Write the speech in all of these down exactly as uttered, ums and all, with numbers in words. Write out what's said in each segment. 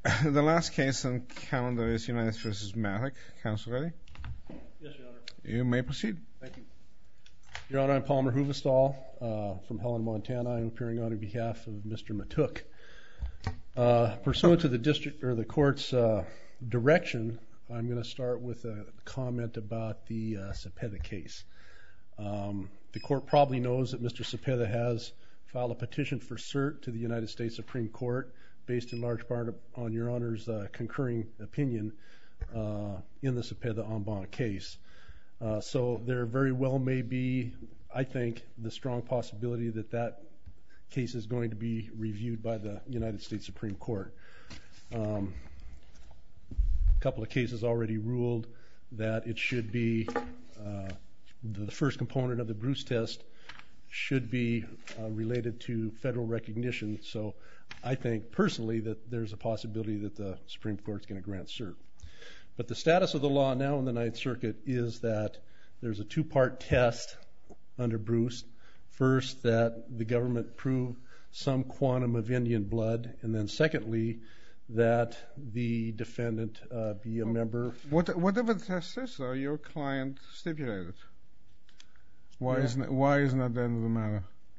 The last case on calendar is United States versus Mattock. Counsel ready? Yes, Your Honor. You may proceed. Thank you. Your Honor, I'm Palmer Huvestal uh, from Helen, Montana. I'm appearing on behalf of Mister Mattook. Uh, pursuant to the district or the court's uh, direction, I'm going to start with a comment about the uh, Cepeda case. Um, the court probably knows that Mister Cepeda has filed a petition for cert to the United States Supreme Court based in large part on Your Honor's uh, concurring opinion uh, in the Cepeda en banc case. Uh, so there very well may be, I think, the strong possibility that that case is going to be reviewed by the United States Supreme Court. Um, a couple of cases already ruled that it should be, uh, the first component of the Bruce test should be uh, related to federal recognition. So I think personally that there's a possibility that the Supreme Court's going to grant cert. But the status of the law now in the Ninth Circuit is that there's a two-part test under Bruce. First, that the government prove some quantum of Indian blood, and then secondly, that the defendant uh, be a member. What, whatever the test is, though, your client stipulated. Why, Yeah. isn't it, why isn't that the end of the matter?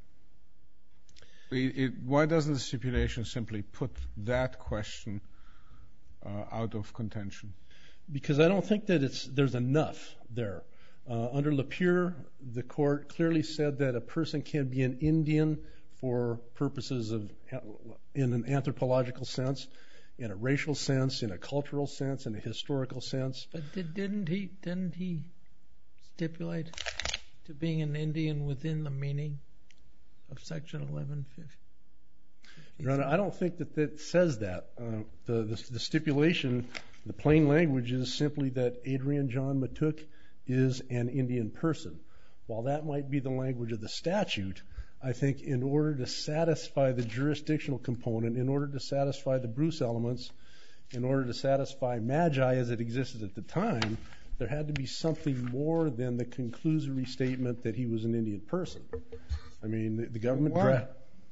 It, it, why doesn't the stipulation simply put that question uh, out of contention? Because I don't think that it's there's enough there. Uh, under Lapierre, the court clearly said that a person can be an Indian for purposes of, in an anthropological sense, in a racial sense, in a cultural sense, in a historical sense. But did, didn't he didn't he stipulate to being an Indian within the meaning of Section eleven fifty? Your Honor, I don't think that that says that. Uh, the, the the stipulation, the plain language is simply that Adrian John Mattook is an Indian person. While that might be the language of the statute, I think in order to satisfy the jurisdictional component, in order to satisfy the Bruce elements, in order to satisfy Magi as it existed at the time, there had to be something more than the conclusory statement that he was an Indian person. I mean, the, the government... Why?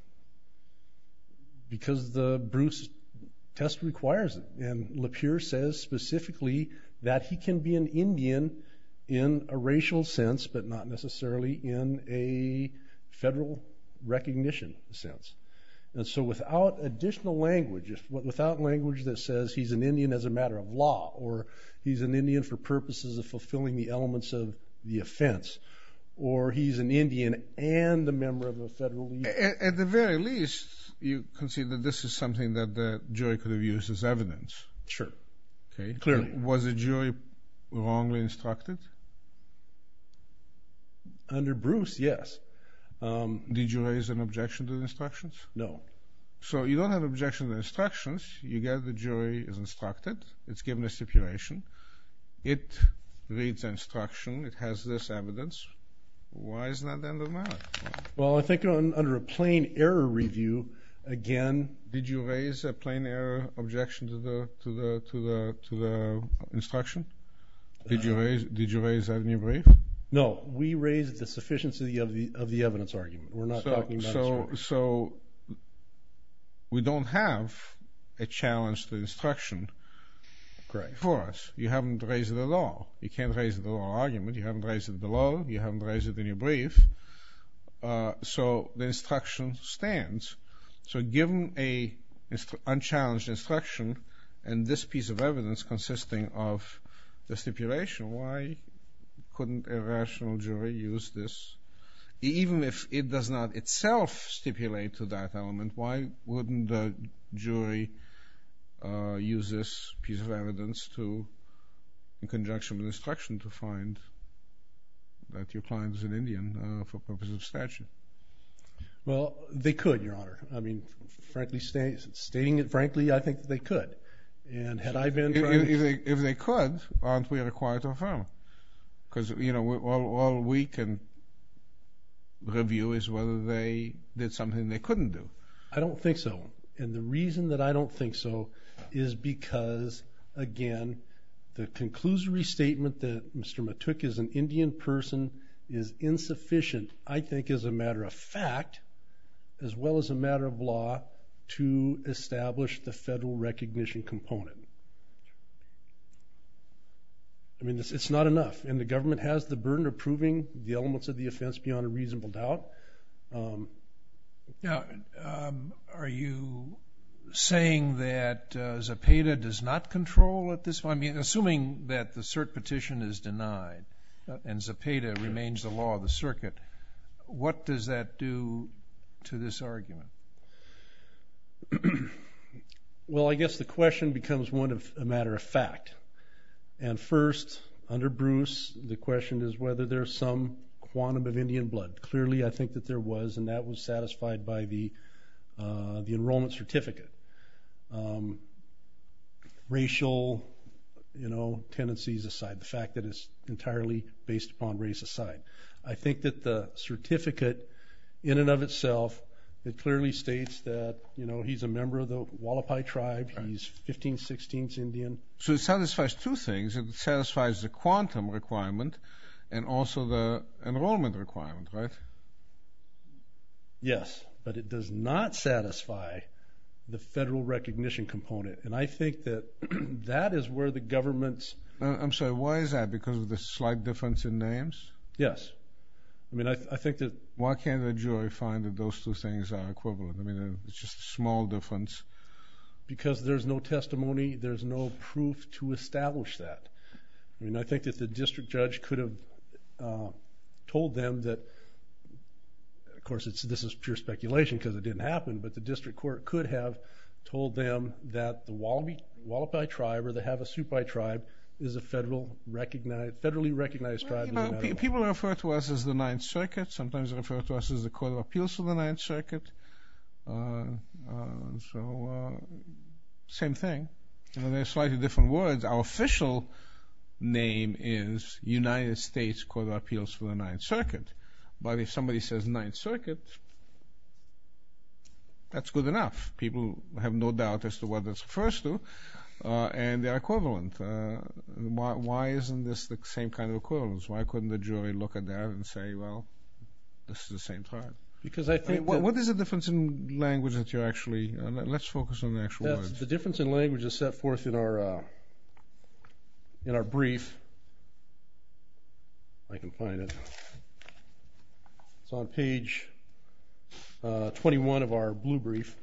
Because the Bruce test requires it. And Lapierre says specifically that he can be an Indian in a racial sense, but not necessarily in a federal recognition sense. And so without additional language, if, without language that says he's an Indian as a matter of law, or he's an Indian for purposes of fulfilling the elements of the offense, or he's an Indian and a member of a federal league. At, at the very least, you concede that this is something that the jury could have used as evidence. Sure. Okay. Clearly. Was the jury wrongly instructed? Under Bruce, yes. Um, Did you raise an objection to the instructions? no. So you don't have an objection to the instructions. You get the jury is instructed. It's given a stipulation. It reads the instruction. It has this evidence. Why isn't that the end of the matter? Well, I think on, under a plain error review, again... Did you raise a plain error objection to the to the to the to the instruction? Did you raise Did you raise that in your brief? No, we raised the sufficiency of the of the evidence argument. We're not so, talking about... So, so we don't have a challenge to the instruction Correct. for us. You haven't raised it at all. You can't raise it at all argument. You haven't raised it below. You haven't raised it in your brief. Uh, so the instruction stands. So given a instru- unchallenged instruction and this piece of evidence consisting of the stipulation, why couldn't a rational jury use this? Even if it does not itself stipulate to that element, why wouldn't the jury uh, use this piece of evidence to, in conjunction with instruction, to find that your client is an Indian uh, for purposes of statute? Well, they could, Your Honor. I mean, frankly, sta- stating it frankly, I think that they could. And had I been If, trying... if, they, if they could, aren't we required to affirm? Because, you know, we, all, all we can review is whether they did something they couldn't do. I don't think so. And the reason that I don't think so is because, again, the conclusory statement that Mister Mattook is an Indian person is insufficient, I think, as a matter of fact, as well as a matter of law, to establish the federal recognition component. I mean, it's, it's not enough, and the government has the burden of proving the elements of the offense beyond a reasonable doubt. Um, now, um, are you saying that uh, Zepeda does not control at this point? I mean, assuming that the cert petition is denied uh, and Zepeda remains the law of the circuit, what does that do to this argument? Well, I guess the question becomes one of a matter of fact. And first, under Bruce, the question is whether there's some quantum of Indian blood. Clearly, I think that there was, and that was satisfied by the uh, the enrollment certificate. Um, racial, you know, tendencies aside, the fact that it's entirely based upon race aside. I think that the certificate, in and of itself, it clearly states that, you know, he's a member of the Hualapai tribe. Right. He's fifteen sixteenths Indian. So it satisfies two things. It satisfies the quantum requirement and also the enrollment requirement, right? Yes, but it does not satisfy the federal recognition component. And I think that that is where the government's... Uh, I'm sorry, why is that? Because of the slight difference in names? Yes. I mean, I, th- I think that... Why can't the jury find that those two things are equivalent? I mean, it's just a small difference. Because there's no testimony, there's no proof to establish that. I mean, I think that the district judge could have uh, told them that, of course, it's, this is pure speculation because it didn't happen, but the district court could have told them that the Wallaby, Hualapai tribe or the Havasupai tribe is a federal recognized, federally recognized tribe. Well, you know, pe- people refer to us as the Ninth Circuit. Sometimes they refer to us as the Court of Appeals for the Ninth Circuit. Uh, uh, so, uh, same thing. You know, they're slightly different words. Our official name is United States Court of Appeals for the Ninth Circuit. But if somebody says Ninth Circuit, that's good enough. People have no doubt as to what this refers to. Uh, and they're equivalent. Uh, why, why isn't this the same kind of equivalence? Why couldn't the jury look at that and say, well, this is the same tribe? Because I think I mean, what, what is the difference in language that you're actually... Uh, let's focus on the actual words. The difference in language is set forth in our uh, in our brief. I can find it. It's on page uh, twenty-one of our blue brief.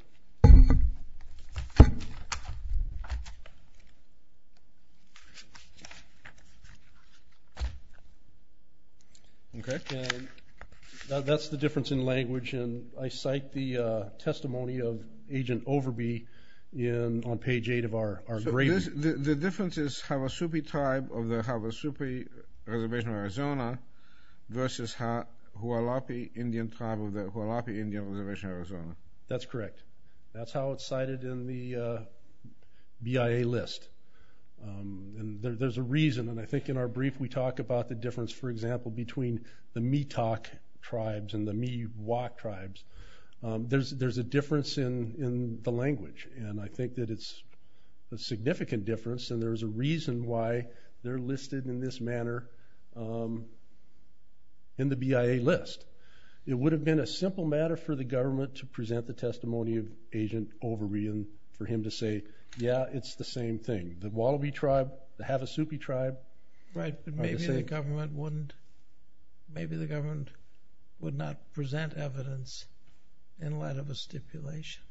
Okay. And that, that's the difference in language, and I cite the uh, testimony of Agent Overby in on page eight of our, our so gray this, the, the difference is Havasupai tribe of the Havasupai Reservation of Arizona versus ha- Hualapai Indian tribe of the Hualapai Indian Reservation of Arizona. That's correct. That's how it's cited in the uh, B I A list. Um, and there, there's a reason, and I think in our brief we talk about the difference, for example, between the Meetok tribes and the Miwok tribes. Um, there's there's a difference in, in the language, and I think that it's a significant difference, and there's a reason why they're listed in this manner um, in the B I A list. It would have been a simple matter for the government to present the testimony of Agent Overby and for him to say, yeah, it's the same thing. The Wallaby tribe, the Havasupai tribe. Right, but maybe the, the government wouldn't, maybe the government would not present evidence in light of a stipulation.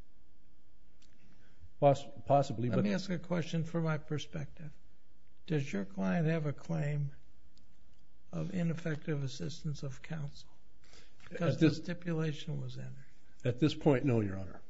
Poss- possibly, Let but... Let me ask a question from my perspective. Does your client have a claim of ineffective assistance of counsel? Because this, the stipulation was entered. At this point, no, Your Honor.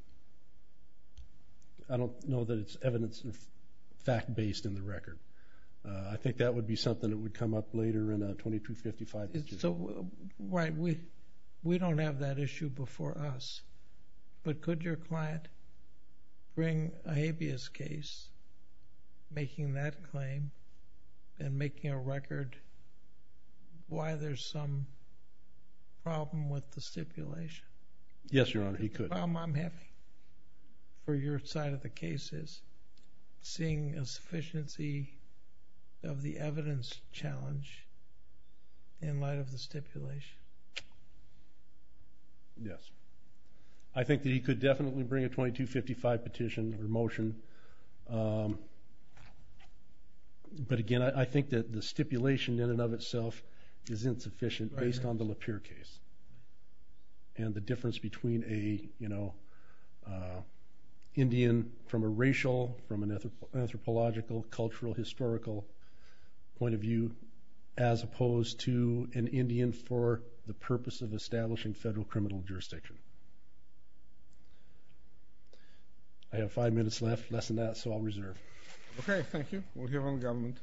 I don't know that it's evidence of fact-based in the record. Uh, I think that would be something that would come up later in a twenty-two fifty-five. So, right, we we don't have that issue before us. But could your client bring a habeas case making that claim and making a record why there's some problem with the stipulation? Yes, Your Honor, he could. The problem I'm having for your side of the case is seeing a sufficiency of the evidence challenge in light of the stipulation. Yes. I think that he could definitely bring a twenty-two fifty-five petition or motion. Um, but again, I, I think that the stipulation in and of itself is insufficient Right. based on the Lapeer case and the difference between a, you know, uh, Indian from a racial, from an anthrop- anthropological, cultural, historical point of view, as opposed to an Indian for the purpose of establishing federal criminal jurisdiction. I have five minutes left, less than that, so I'll reserve. Okay, thank you. We'll hear from the government.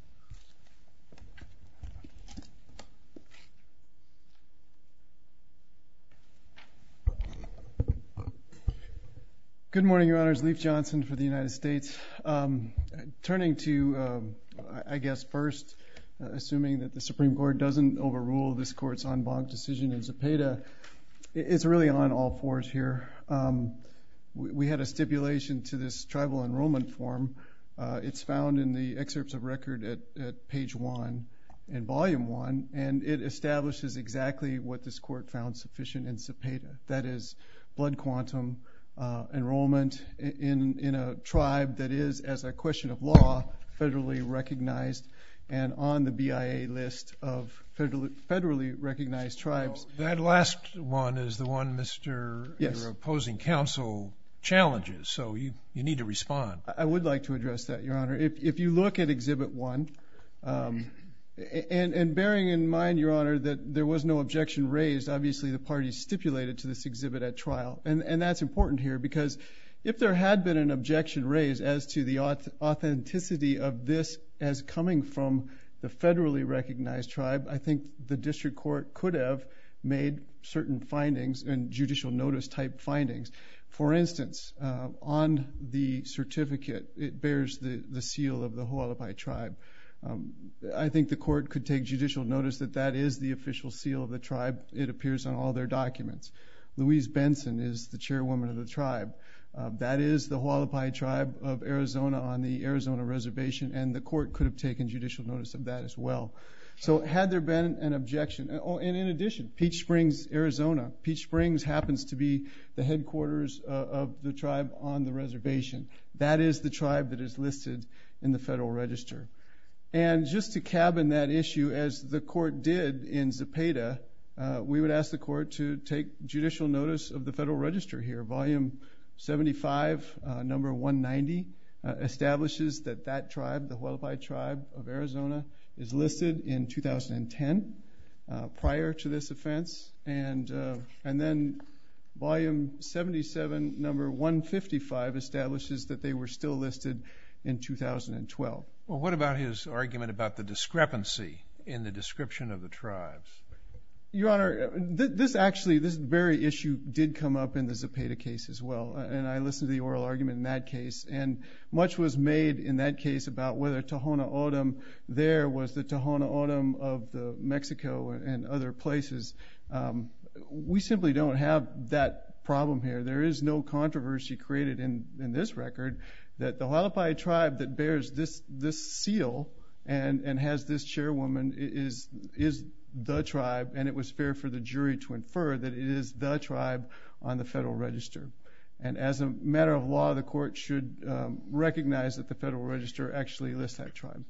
Good morning, Your Honors. Leif Johnson for the United States. Um, turning to, um, I guess, first, uh, assuming that the Supreme Court doesn't overrule this court's en banc decision in Zepeda, it's really on all fours here. Um, we, we had a stipulation to this tribal enrollment form. Uh, it's found in the excerpts of record at, at page one in volume one, and it establishes exactly what this court found sufficient in Zepeda. That is, blood quantum, Uh, enrollment in in a tribe that is, as a question of law, federally recognized and on the B I A list of federally, federally recognized tribes. Well, that last one is the one Mister Yes. your opposing counsel challenges, so you, you need to respond. I would like to address that, Your Honor. If if you look at Exhibit one, um, and, and bearing in mind, Your Honor, that there was no objection raised, obviously the parties stipulated to this exhibit at trial. And, and that's important here because if there had been an objection raised as to the authenticity of this as coming from the federally recognized tribe, I think the district court could have made certain findings and judicial notice type findings. For instance, uh, on the certificate, it bears the, the seal of the Hualapai tribe. Um, I think the court could take judicial notice that that is the official seal of the tribe. It appears on all their documents. Louise Benson is the chairwoman of the tribe. Uh, that is the Hualapai tribe of Arizona on the Arizona reservation, and the court could have taken judicial notice of that as well. So had there been an objection, oh, and in addition, Peach Springs, Arizona. Peach Springs happens to be the headquarters uh, of the tribe on the reservation. That is the tribe that is listed in the Federal Register. And just to cabin that issue, as the court did in Zepeda, uh, we would ask the court to take judicial notice of the Federal Register here. Volume seventy-five, uh, number one ninety, uh, establishes that that tribe, the Hualapai tribe of Arizona, is listed in two thousand ten, uh, prior to this offense. And, uh, and then volume seventy-seven, number one fifty-five, establishes that they were still listed in two thousand twelve. Well, what about his argument about the discrepancy in the description of the tribes? Your Honor, th- this actually, this very issue did come up in the Zepeda case as well, and I listened to the oral argument in that case, and much was made in that case about whether Tohono O'odham there was the Tohono O'odham of the Mexico and other places. Um, we simply don't have that problem here. There is no controversy created in, in this record that the Hualapai tribe that bears this this seal and, and has this chairwoman is is the tribe, and it was fair for the jury to infer that it is the tribe on the Federal Register. And as a matter of law, the court should um, recognize that the Federal Register actually lists that tribe.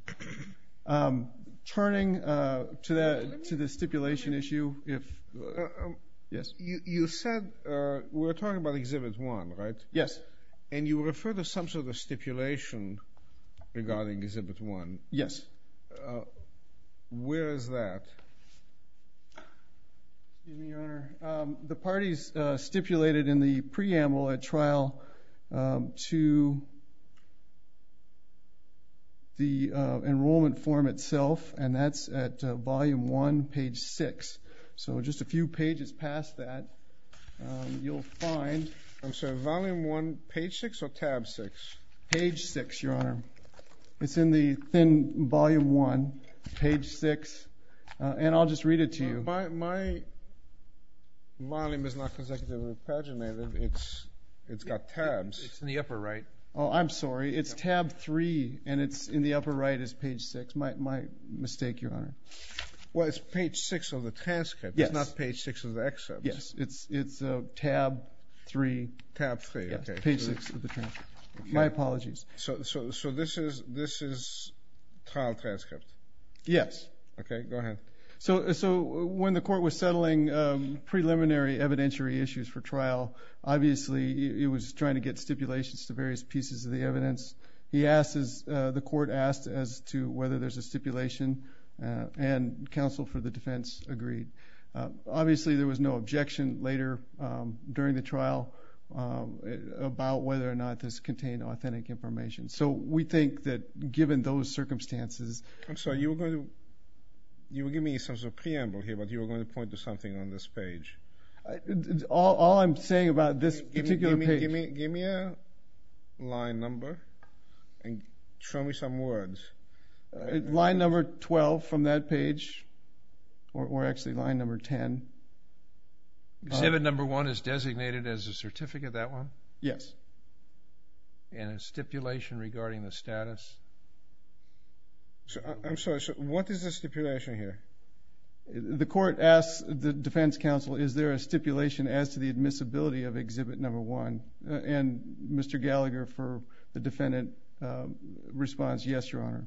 Um, turning uh, to that to the stipulation issue, if Uh, um, yes, you, you said uh, we were talking about Exhibit one, right? yes, And you refer to some sort of stipulation regarding Exhibit one. yes. Uh, where is that? Excuse me, Your Honor. Um, the parties uh, stipulated in the preamble at trial um, to the uh, enrollment form itself, and that's at uh, volume one, page six. So just a few pages past that, um, you'll find I'm sorry, volume one, page six or tab six? page six, Your Honor. It's in the thin volume one, page six, uh, and I'll just read it to you. My my volume is not consecutively paginated. It's it's got tabs. It's in the upper right. Oh, I'm sorry. It's tab three, and it's in the upper right is page six. My my mistake, Your Honor. Well, it's page six of the transcript. Yes. It's not page six of the excerpt. Yes, it's it's uh, tab three. Tab three. Yes, Okay. page So six of the transcript. Okay. My apologies. So, so, so this is this is trial transcript. Yes. Okay, go ahead. So, so when the court was settling um, preliminary evidentiary issues for trial, obviously it, it was trying to get stipulations to various pieces of the evidence. He asked, as uh, the court asked, as to whether there's a stipulation, uh, and counsel for the defense agreed. Uh, obviously, there was no objection later um, during the trial um, about whether or not this contained authentic information. So we think that given those circumstances, I'm sorry, you were going to you were giving me some sort of preamble here, but you were going to point to something on this page. I, all, all I'm saying about this Give me, particular give me, page. Give me, give me a line number and show me some words. Uh, line number twelve from that page, or, or actually line number ten. Exhibit uh, number one is designated as a certificate, that one? Yes. And a stipulation regarding the status? So, I- I'm sorry, so what is the stipulation here? The court asks the defense counsel, is there a stipulation as to the admissibility of exhibit number one? Uh, and Mister Gallagher, for the defendant, uh, responds, yes, Your Honor.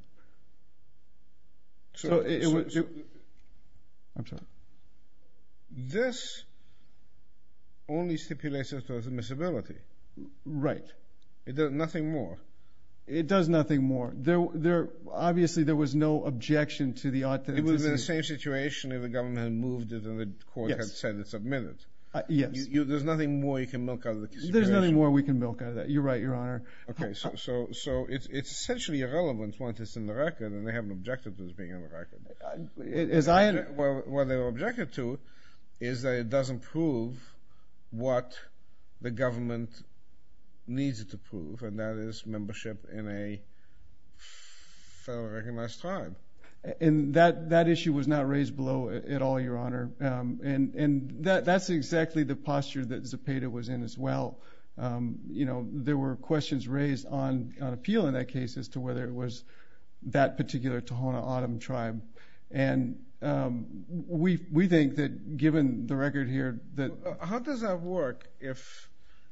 So, it, it so, was. so It, I'm sorry. this only stipulates as to admissibility. Right. It does nothing more. It does nothing more. There, there. Obviously, there was no objection to the authenticity. It would have been the same situation if the government had moved it and the court Yes. had said it's admitted. Uh, yes. You, you, there's nothing more you can milk out of the situation. There's nothing more we can milk out of that. You're right, Your Honor. Okay, so so so it's it's essentially irrelevant once it's in the record, and they haven't objected to it being in the record. As I. Well, what they objected to is that it doesn't prove what the government needs it to prove, and that is membership in a federally recognized tribe. And that, that issue was not raised below at all, Your Honor. Um, and and that that's exactly the posture that Zepeda was in as well. Um, you know, there were questions raised on, on appeal in that case as to whether it was that particular Tohono O'odham tribe. And um, we we think that given the record here that... Uh, How does that work if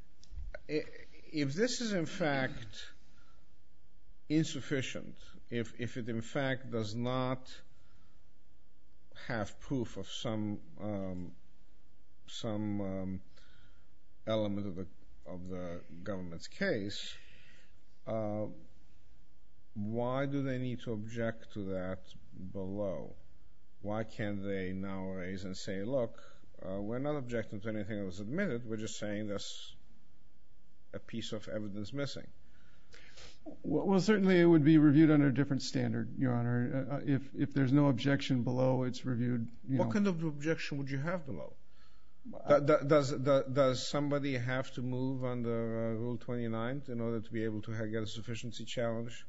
if this is in fact insufficient, if if it in fact does not have proof of some um, some um, element of the of the government's case, uh, why do they need to object to that below? Why can't they now raise and say, look, uh, we're not objecting to anything that was admitted, we're just saying there's a piece of evidence missing? Well, well, certainly it would be reviewed under a different standard, Your Honor. Uh, if if there's no objection below, it's reviewed. You What know. kind of objection would you have below? Do- do- Does, does, does somebody have to move under uh, Rule twenty-nine in order to be able to ha- get a sufficiency challenge?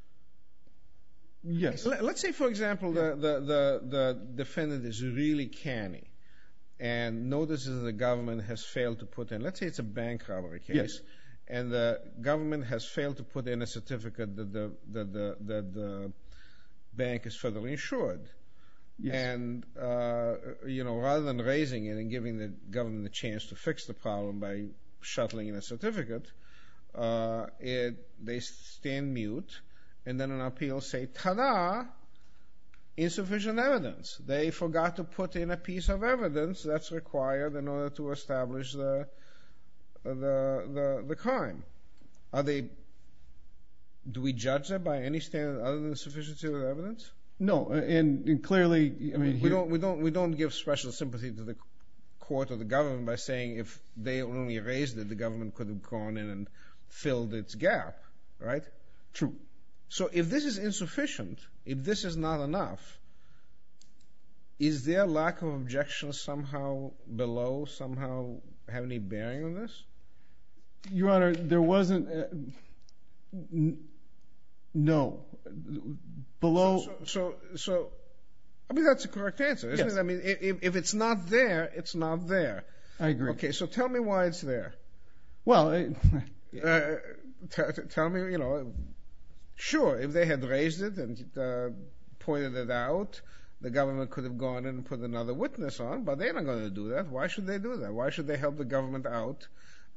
Yes. Let- Let's say, for example, the, the, the, the defendant is really canny and notices that the government has failed to put in, let's say it's a bank robbery case, Yes. and the government has failed to put in a certificate that the, that the, that the bank is federally insured. Yes. And, uh, you know, rather than raising it and giving the government a chance to fix the problem by shuttling in a certificate, uh, it, they stand mute and then on appeal say, ta-da, insufficient evidence. They forgot to put in a piece of evidence that's required in order to establish the the the, the crime. Are they? Do we judge that by any standard other than the sufficiency of the evidence? No, and, and clearly, I mean, We here, don't we don't we don't give special sympathy to the court or the government by saying if they only raised it, the government could have gone in and filled its gap, right? True. So if this is insufficient, if this is not enough, is their lack of objection somehow below, somehow have any bearing on this? Your Honor, there wasn't. Uh, n- no, below. So, so, so, I mean, that's the correct answer, isn't Yes. it? I mean, if, if it's not there, it's not there. I agree. Okay, so tell me why it's there. Well, it, Uh, t- t- tell me, you know, sure, if they had raised it and uh, pointed it out, the government could have gone in and put another witness on, but they're not going to do that. Why should they do that? Why should they help the government out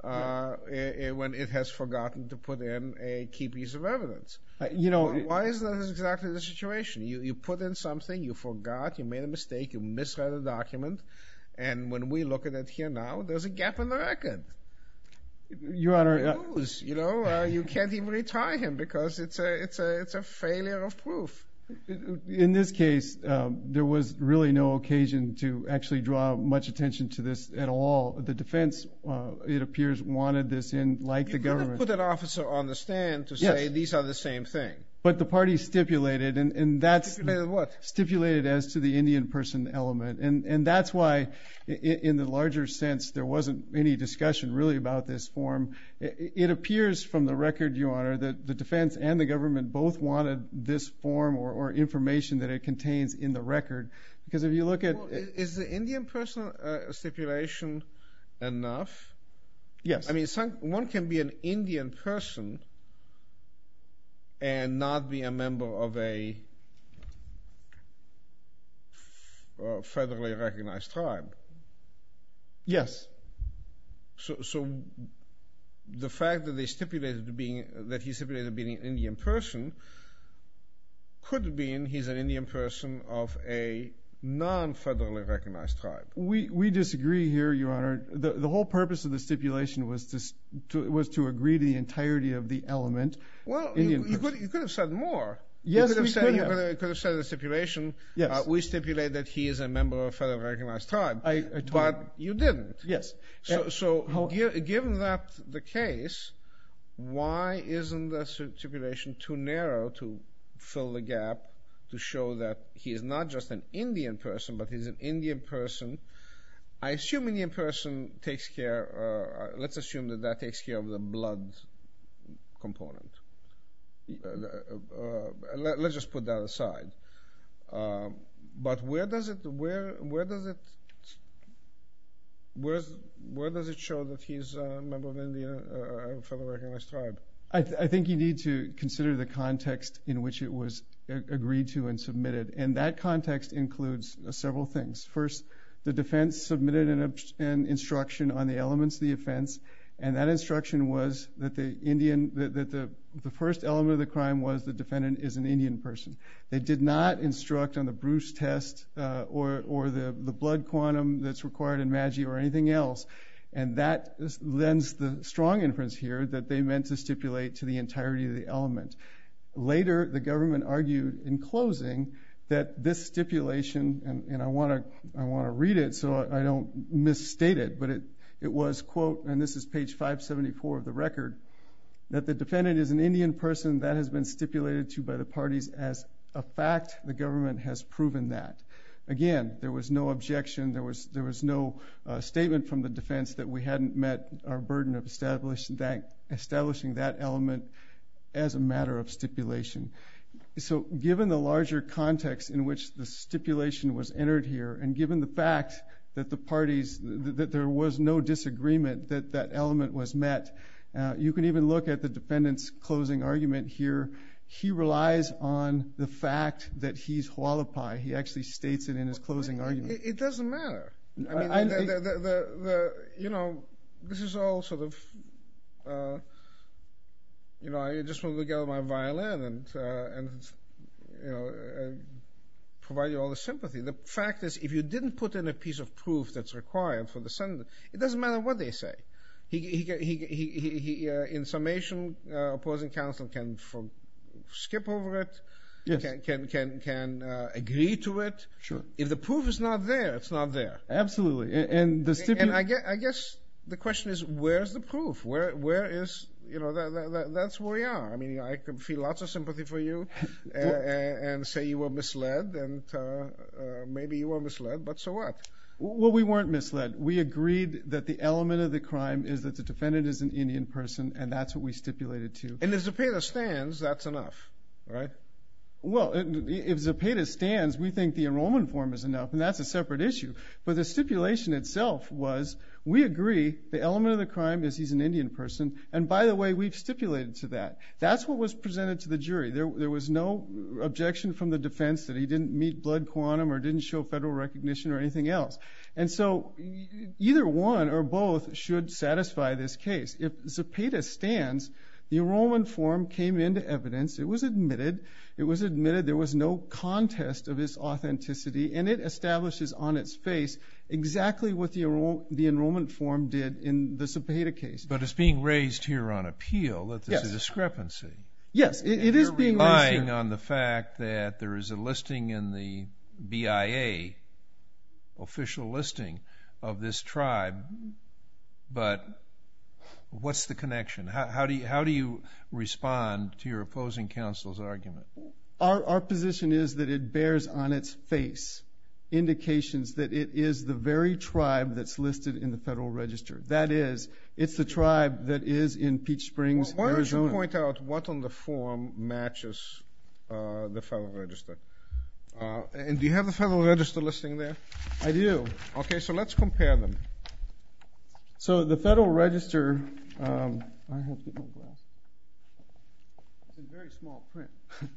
uh, right. when it has forgotten to put in a key piece of evidence. Uh, you know, why, why is that exactly the situation? You you put in something, you forgot, you made a mistake, you misread a document, and when we look at it here now, there's a gap in the record. Your Honor, you lose. You know, uh, you can't even retry him because it's a it's a it's a failure of proof. In this case, um, there was really no occasion to actually draw much attention to this at all. The defense, uh, it appears, wanted this in like you the government. You could have put an officer on the stand to yes. say these are the same thing. But the parties stipulated, and, and that's... Stipulated what? Stipulated as to the Indian person element. And, and that's why, in, in the larger sense, there wasn't any discussion really about this form. It, it appears from the record, Your Honor, that the defense and the government both wanted this form or, or information that it contains in the record. Because if you look at... Well, is the Indian person uh, stipulation enough? Yes. I mean, some, one can be an Indian person and not be a member of a uh, federally recognized tribe. Yes. So, so the fact that they stipulated being that he stipulated being an Indian person could mean he's an Indian person of a non-federally recognized tribe. We we disagree here, Your Honor. The the whole purpose of the stipulation was to, to was to agree to the entirety of the element. Well, Indian you, you could you could have said more. Yes, you could have we said, could you have. Could have, could have said in the stipulation. Yes. Uh, we stipulate that he is a member of a federally recognized tribe. I, I totally but agree. you didn't. Yes. So Uh, so how, gi- given that the case, why isn't the stipulation too narrow to fill the gap? To show that he is not just an Indian person, but he's an Indian person. I assume Indian person takes care, uh, let's assume that that takes care of the blood component. Uh, uh, let, let's just put that aside. Um, but where does it, where, where does it, where's, where does it show that he's a member of an Indian, uh, federally recognized tribe? I, th- I think you need to consider the context in which it was a- agreed to and submitted, and that context includes uh, several things. First, the defense submitted an, ob- an instruction on the elements of the offense, and that instruction was that the Indian, that, that the the first element of the crime was the defendant is an Indian person. They did not instruct on the Bruce test uh, or or the the blood quantum that's required in Maggi or anything else. And that lends the strong inference here that they meant to stipulate to the entirety of the element. Later, the government argued in closing that this stipulation, and, and I want to I want to read it so I don't misstate it, but it, it was, quote, and this is page five seventy-four of the record, that the defendant is an Indian person that has been stipulated to by the parties as a fact. The government has proven that. Again, there was no objection. There was there was no uh, statement from the defense that we hadn't met our burden of establishing that establishing that element as a matter of stipulation. So, given the larger context in which the stipulation was entered here, and given the fact that the parties th- that there was no disagreement that that element was met, uh, you can even look at the defendant's closing argument here. He relies on the fact that he's Hualapai. He actually states it in his closing argument. It, it doesn't matter. I mean, I, I, the, the, the, the, the, you know, this is all sort of, uh, you know, I just want to get out my violin and, uh, and you know, uh, provide you all the sympathy. The fact is, if you didn't put in a piece of proof that's required for the sentence, it doesn't matter what they say. He, he, he, he, he, he uh, in summation, uh, opposing counsel can for, skip over it, yes. can can can, can uh, agree to it. Sure. If the proof is not there, it's not there. Absolutely. And, and the stipulation. And I guess, I guess the question is, where's the proof? Where where is you know that, that, that that's where we are. I mean, I can feel lots of sympathy for you, uh, and say you were misled, and uh, uh, maybe you were misled, but so what? Well, we weren't misled. We agreed that the element of the crime is that the defendant is an Indian person, and that's what we stipulated to. And if Zepeda stands, that's enough, right? Well, if Zepeda stands, we think the enrollment form is enough, and that's a separate issue. But the stipulation itself was, we agree the element of the crime is he's an Indian person, and by the way, we've stipulated to that. That's what was presented to the jury. There, there was no objection from the defense that he didn't meet blood quantum or didn't show federal recognition or anything else. And so either one or both should satisfy this case. If Zepeda stands, the enrollment form came into evidence. It was admitted. It was admitted there was no contest of its authenticity, and it establishes on its face exactly what the, enroll, the enrollment form did in the Zepeda case. But it's being raised here on appeal that there's Yes. a discrepancy. Yes, it, it is being raised relying here. on the fact that there is a listing in the B I A, official listing of this tribe, but what's the connection? How, how do you how do you respond to your opposing counsel's argument? Our, our position is that it bears on its face indications that it is the very tribe that's listed in the Federal Register. That is, it's the tribe that is in Peach Springs, Why don't Arizona. you point out what on the form matches uh, the Federal Register? Uh, and do you have the Federal Register listing there? I do. Okay, so let's compare them. So the Federal Register, um, I have to get my glasses. It's in very small print.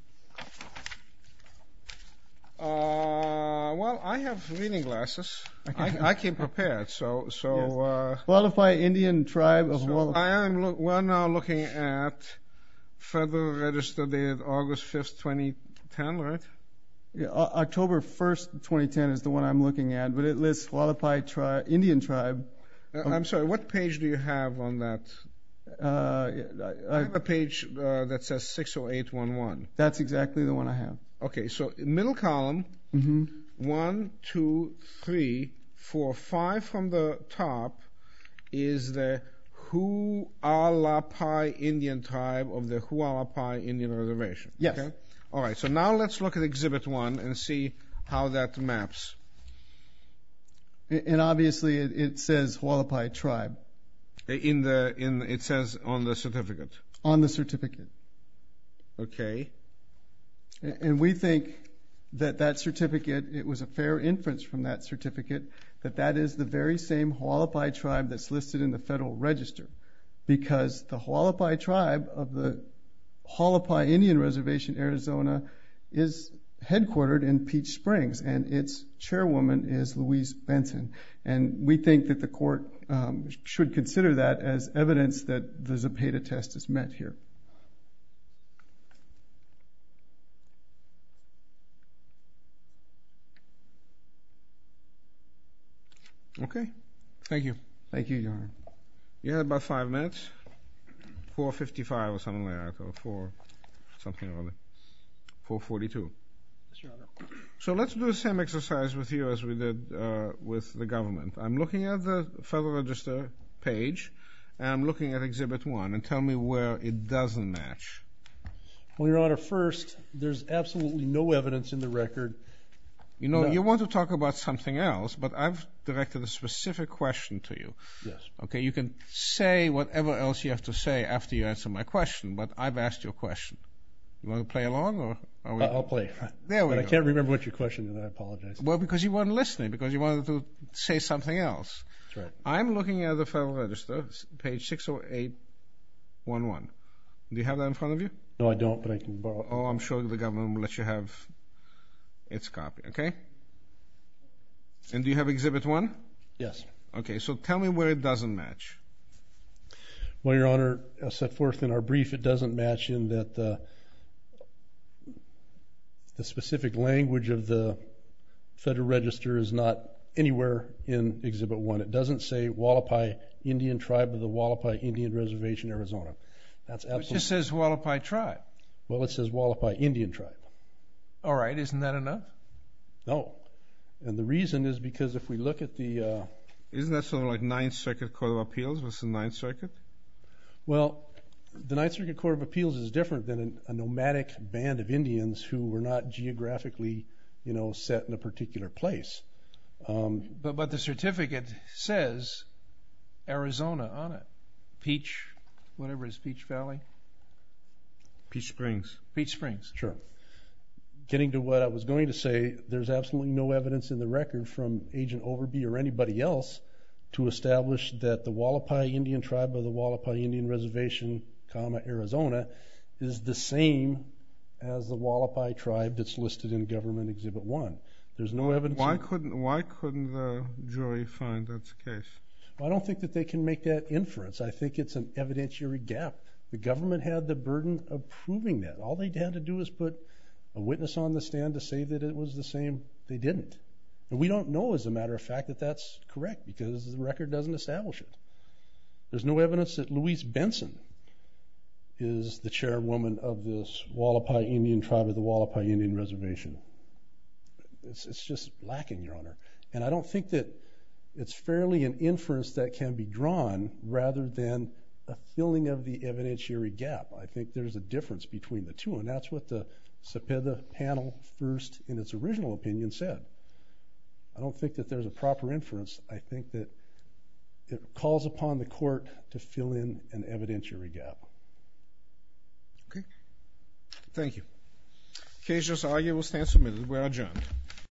Uh, well, I have reading glasses. I, I came prepared, so so. Yes. Uh, Hualapai Indian Tribe of so Hualapai. I am. Look, we're now looking at Federal Register dated August fifth, twenty ten, right? Yeah, O- October first, twenty ten is the one I'm looking at, but it lists Hualapai tri- Indian Tribe. Uh, I'm sorry. What page do you have on that? Uh, I I, have a page uh, that says six oh eight one one. that's exactly the one I have. Okay, so middle column, Mm-hmm. one, two, three, four, five from the top is the Hualapai Indian tribe of the Hualapai Indian Reservation. Yes. Okay? All right, so now let's look at Exhibit one and see how that maps. And obviously it, it says Hualapai Tribe In the in it says on the certificate. on the certificate. Okay. And we think that that certificate, it was a fair inference from that certificate, that that is the very same Hualapai tribe that's listed in the Federal Register. Because the Hualapai tribe of the Hualapai Indian Reservation, Arizona, is headquartered in Peach Springs, and its chairwoman is Louise Benson. And we think that the court um, should consider that as evidence that the Zepeda test is met here. Okay. Thank you. Thank you, Your Honor. You had about five minutes. four fifty-five or something like that, or four something or other. four forty-two. Yes, Your Honor. So let's do the same exercise with you as we did uh, with the government. I'm looking at the Federal Register page, and I'm looking at Exhibit one, and tell me where it doesn't match. Well, Your Honor, first, there's absolutely no evidence in the record. You know, No. you want to talk about something else, but I've directed a specific question to you. Yes. Okay, you can say whatever else you have to say after you answer my question, but I've asked you a question. You want to play along, or are we? Uh, I'll play. There we But I go. can't remember what your question is, and I apologize. Well, because you weren't listening, because you wanted to say something else. That's right. I'm looking at the Federal Register, s- page six oh eight one one. Do you have that in front of you? No, I don't, but I can borrow. Oh, I'm sure the government will let you have its copy, okay? And do you have Exhibit one? Yes. Okay, so tell me where it doesn't match. Well, Your Honor, as set forth in our brief, it doesn't match in that the, the specific language of the Federal Register is not anywhere in Exhibit one. It doesn't say Hualapai Indian Tribe of the Hualapai Indian Reservation, Arizona. That's It absolutely... just says Hualapai tribe. Well, it says Hualapai Indian Tribe. All right, isn't that enough? No. And the reason is because if we look at the... Uh, Isn't that sort of like Ninth Circuit Court of Appeals versus Ninth Circuit? well, the Ninth Circuit Court of Appeals is different than a, a nomadic band of Indians who were not geographically, you know, set in a particular place. Um, But but the certificate says Arizona on it. Peach, whatever it is, Peach Valley? Peach Springs. Peach Springs. Sure. getting to what I was going to say, there's absolutely no evidence in the record from Agent Overby or anybody else to establish that the Hualapai Indian tribe of the Hualapai Indian Reservation, comma, Arizona, is the same as the Hualapai tribe that's listed in Government Exhibit one. There's no evidence. Why couldn't Why couldn't the jury find that's the case? Well, I don't think that they can make that inference. I think it's an evidentiary gap. The government had the burden of proving that. All they had to do was put a witness on the stand to say that it was the same. They didn't. And we don't know, as a matter of fact, that that's correct because the record doesn't establish it. There's no evidence that Louise Benson is the chairwoman of this Hualapai Indian tribe of the Hualapai Indian Reservation. It's, it's just lacking, Your Honor. And I don't think that it's fairly an inference that can be drawn rather than a filling of the evidentiary gap. I think there's a difference between the two, and that's what the Cepeda panel first, in its original opinion, said. I don't think that there's a proper inference. I think that it calls upon the court to fill in an evidentiary gap. Okay. Thank you. Case just argued will stand submitted. We are adjourned.